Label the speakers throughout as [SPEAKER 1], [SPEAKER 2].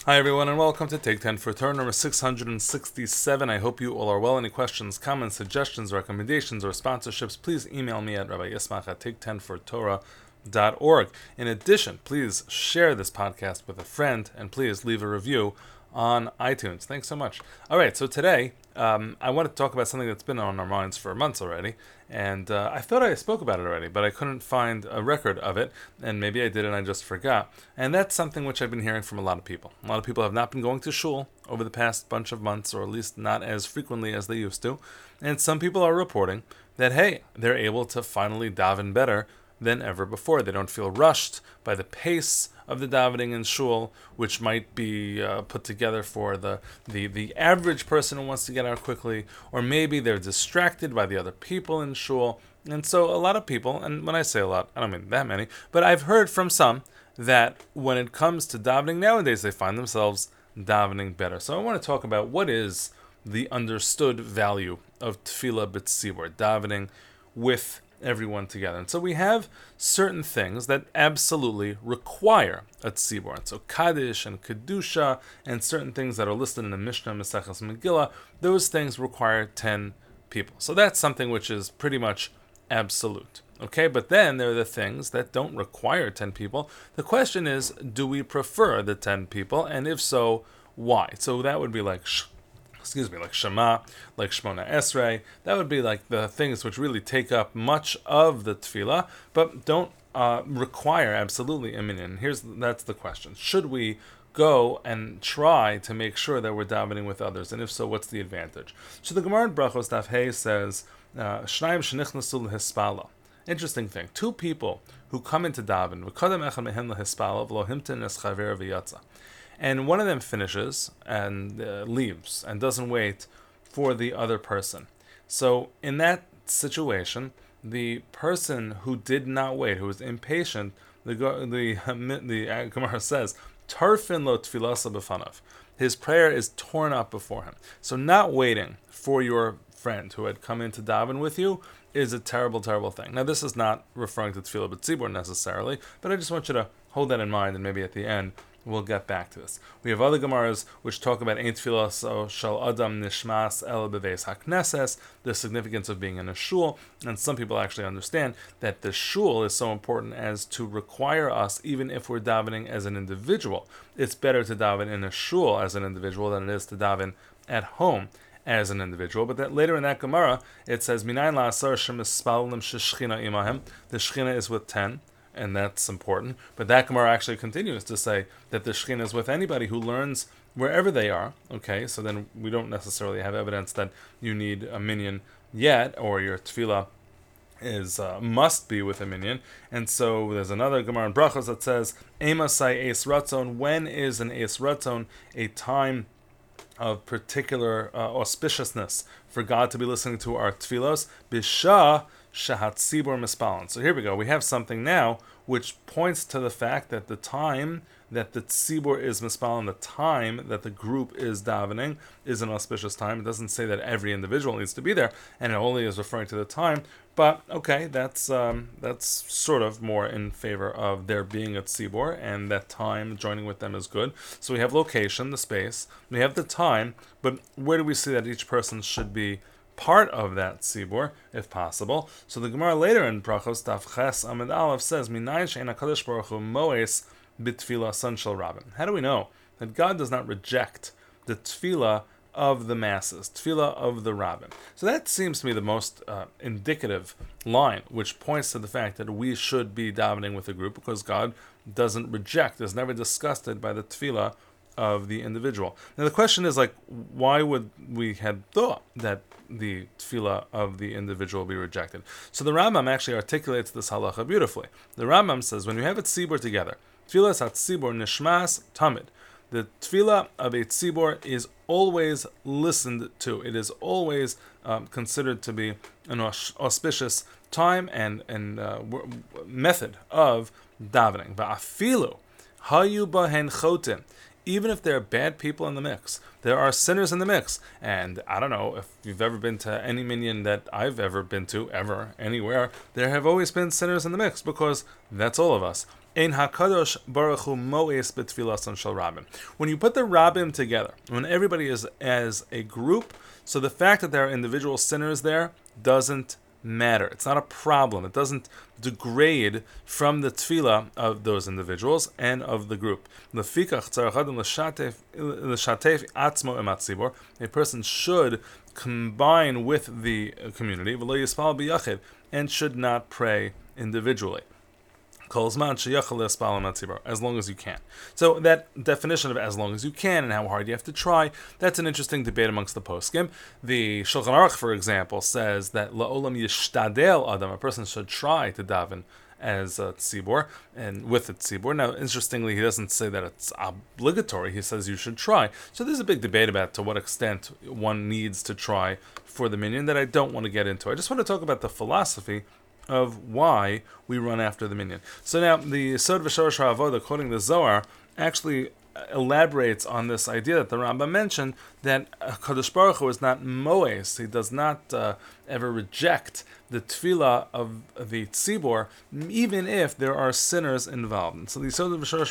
[SPEAKER 1] Hi everyone and welcome to Take 10 for Torah number 667. I hope you all are well. Any questions, comments, suggestions, recommendations, or sponsorships, please email me at rabbi.yismach at take10fortorah.org. In addition, please share this podcast with a friend and please leave a review on iTunes. Thanks so much. All right, so today I want to talk about something that's been on our minds for months already, and I thought I spoke about it already, but I couldn't find a record of it, and maybe I did and I just forgot. And that's something which I've been hearing from a lot of people. A lot of people have not been going to shul over the past bunch of months, or at least not as frequently as they used to, and some people are reporting that, hey, they're able to finally daven better than ever before. They don't feel rushed by the pace of the davening in shul, which might be put together for the average person who wants to get out quickly, or maybe they're distracted by the other people in shul. And so a lot of people, and when I say a lot, I don't mean that many, but I've heard from some that when it comes to davening nowadays, they find themselves davening better. So I want to talk about what is the understood value of tefillah b'tzibur, davening with everyone together. And so we have certain things that absolutely require a tzibur. And so Kaddish and Kedusha and certain things that are listed in the Mishnah, Maseches Megillah, those things require 10 people. So that's something which is pretty much absolute. Okay, but then there are the things that don't require 10 people. The question is, do we prefer the 10 people? And if so, why? So that would be like like Shema, like Shmona Esrei. That would be like the things which really take up much of the tefillah, but don't require absolutely a minyan. That's the question. Should we go and try to make sure that we're davening with others? And if so, what's the advantage? So the Gemara in Brachos Daf Hey says, Shnayim shenichnasu lehispala. Interesting thing. Two people who come into daven, v'kadam echad mehen lehispala, v'lo himten es chaver v'yatza. And one of them finishes and leaves and doesn't wait for the other person. So in that situation, the person who did not wait, who was impatient, the Gemara says, Tarfin lo tfilasa b'fanav. His prayer is torn up before him. So not waiting for your friend who had come in to daven with you is a terrible, terrible thing. Now this is not referring to tefillah b'tzibur necessarily, but I just want you to hold that in mind, and maybe at the end we'll get back to this. We have other Gemaras which talk about Ein Tfilas Shal Adam Nishmas El Beveis HaKnesses, the significance of being in a shul, and some people actually understand that the shul is so important as to require us, even if we're davening as an individual, it's better to daven in a shul as an individual than it is to daven at home as an individual. But that later in that Gemara, it says, Minayin la'asar shemispallim sheshchina imahem, the Shechina is with 10, and that's important. But that Gemara actually continues to say that the Shekhinah is with anybody who learns wherever they are. Okay, so then we don't necessarily have evidence that you need a minyan yet, or your tefillah is must be with a minyan. And so there's another Gemara in Brachos that says, Emasai Eis Ratzon, when is an Eis Ratzon a time of particular auspiciousness for God to be listening to our tefillos? Bisha Shahat Tzibur Mispalan. So here we go. We have something now which points to the fact that the time that the tzibur is mispalan, the time that the group is davening, is an auspicious time. It doesn't say that every individual needs to be there, and it only is referring to the time. But okay, that's sort of more in favor of there being a tzibur, and that time joining with them is good. So we have location, the space, we have the time, but where do we see that each person should be part of that tzibur, if possible? So the Gemara later in Brachos Daf Ches Amud Aleph says, Minayin she'ein HaKadosh Baruch Hu moes b'tefillah son shel rabim. How do we know that God does not reject the tefillah of the masses, tefillah of the rabbin? So that seems to me the most indicative line, which points to the fact that we should be davening with a group, because God doesn't reject, is never disgusted by the tefillah of the individual. Now the question is, like, why would we have thought that the tefillah of the individual be rejected? So the Rambam actually articulates this halacha beautifully. The Rambam says, when you have a tzibur together, tefillah hat tzibur nishmas tamid, the tefillah of a tzibur is always listened to. It is always considered to be an auspicious time and method of davening. Va'afilu hayu bahen chotin. Even if there are bad people in the mix, there are sinners in the mix. And I don't know if you've ever been to any minyan that I've ever been to, ever, anywhere, there have always been sinners in the mix, because that's all of us. Ein hakadosh baruch hu moes betfilasan shel rabbim. When you put the rabbim together, when everybody is as a group, so the fact that there are individual sinners there doesn't matter. It's not a problem. It doesn't degrade from the tefillah of those individuals and of the group. A person should combine with the community and should not pray individually. As long as you can. So that definition of as long as you can and how hard you have to try, that's an interesting debate amongst the poskim. The Shulchan Aruch, for example, says that la'olam yishtadel adam, a person should try to daven as a tzibor and with a tzibor. Now, interestingly, he doesn't say that it's obligatory. He says you should try. So there's a big debate about to what extent one needs to try for the minyan that I don't want to get into. I just want to talk about the philosophy of why we run after the minyan. So now, the Yesod V'Shorosh HaAvodah, quoting the Zohar, actually elaborates on this idea that the Rambam mentioned, that Kadosh Baruch Hu is not moes. He does not ever reject the tefillah of the tzibor, even if there are sinners involved. And so the Yesod V'Shorosh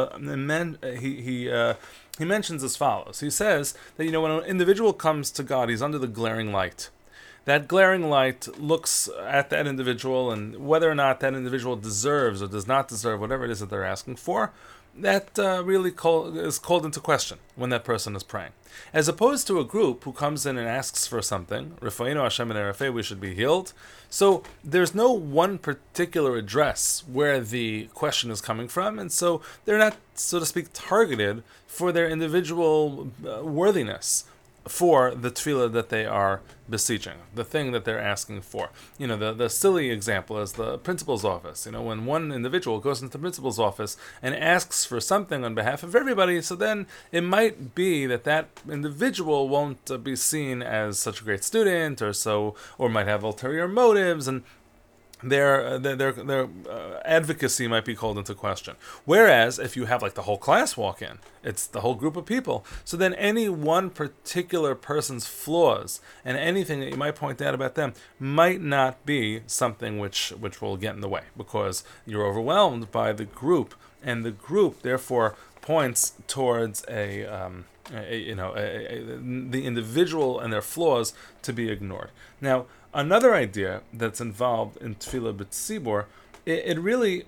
[SPEAKER 1] HaAvodah, he mentions as follows. He says that, when an individual comes to God, he's under the glaring light. That glaring light looks at that individual, and whether or not that individual deserves or does not deserve whatever it is that they're asking for, that really is called into question when that person is praying. As opposed to a group who comes in and asks for something, Rifa'inu Hashem and Erefei, we should be healed. So there's no one particular address where the question is coming from, and so they're not, so to speak, targeted for their individual worthiness for the tefillah that they are beseeching, the thing that they're asking for. The silly example is the principal's office. When one individual goes into the principal's office and asks for something on behalf of everybody, so then it might be that that individual won't be seen as such a great student, or might have ulterior motives, and their advocacy might be called into question. Whereas if you have the whole class walk in, it's the whole group of people. So then any one particular person's flaws and anything that you might point out about them might not be something which will get in the way, because you're overwhelmed by the group, and the group therefore points towards the individual and their flaws to be ignored. Now, another idea that's involved in Tefillah B'Tzibor, it really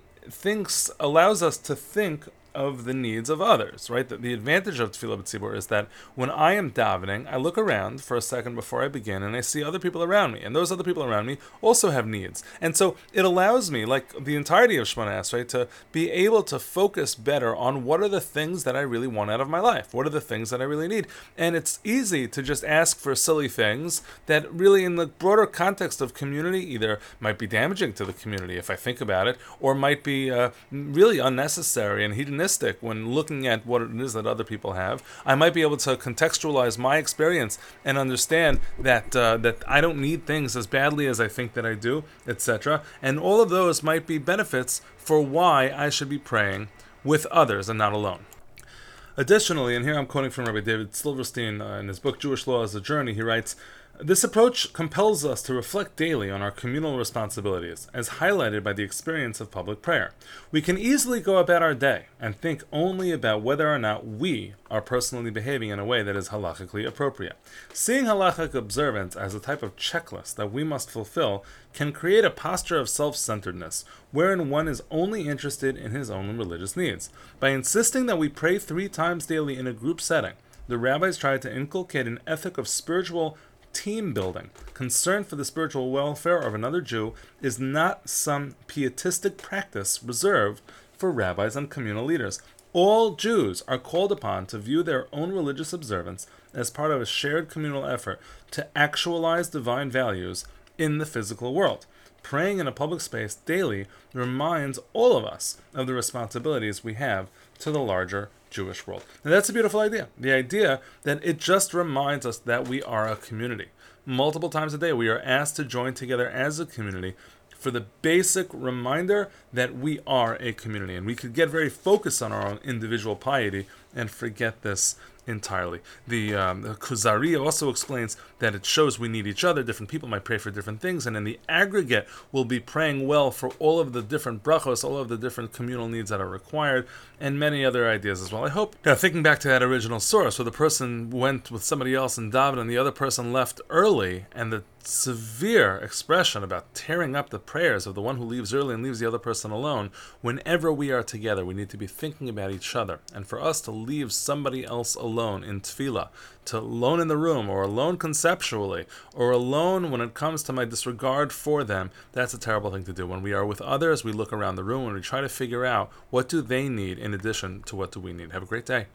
[SPEAKER 1] allows us to think of the needs of others, right? The advantage of Tefillah B'Tzibor is that when I am davening, I look around for a second before I begin, and I see other people around me, and those other people around me also have needs. And so it allows me, like the entirety of Shemona Esrei, to be able to focus better on what are the things that I really want out of my life, what are the things that I really need. And it's easy to just ask for silly things that really, in the broader context of community, either might be damaging to the community if I think about it, or might be really unnecessary and hedonistic when looking at what it is that other people have. I might be able to contextualize my experience and understand that I don't need things as badly as I think that I do, etc. And all of those might be benefits for why I should be praying with others and not alone. Additionally, and here I'm quoting from Rabbi David Silverstein in his book Jewish Law as a Journey, he writes, "This approach compels us to reflect daily on our communal responsibilities, as highlighted by the experience of public prayer. We can easily go about our day and think only about whether or not we are personally behaving in a way that is halachically appropriate. Seeing halachic observance as a type of checklist that we must fulfill can create a posture of self-centeredness, wherein one is only interested in his own religious needs. By insisting that we pray 3 times daily in a group setting, the rabbis tried to inculcate an ethic of spiritual team building. Concern for the spiritual welfare of another Jew is not some pietistic practice reserved for rabbis and communal leaders. All Jews are called upon to view their own religious observance as part of a shared communal effort to actualize divine values in the physical world. Praying in a public space daily reminds all of us of the responsibilities we have to the larger Jewish world." And that's a beautiful idea. The idea that it just reminds us that we are a community. Multiple times a day, we are asked to join together as a community for the basic reminder that we are a community. And we could get very focused on our own individual piety and forget this entirely. The Kuzari also explains that it shows we need each other. Different people might pray for different things, and in the aggregate, we'll be praying well for all of the different brachos, all of the different communal needs that are required, and many other ideas as well. I hope, thinking back to that original source, where the person went with somebody else and davened, and the other person left early, and the severe expression about tearing up the prayers of the one who leaves early and leaves the other person alone. Whenever we are together, we need to be thinking about each other. And for us to leave somebody else alone in tefillah, to alone in the room, or alone conceptually, or alone when it comes to my disregard for them, that's a terrible thing to do. When we are with others, we look around the room and we try to figure out what do they need in addition to what do we need. Have a great day.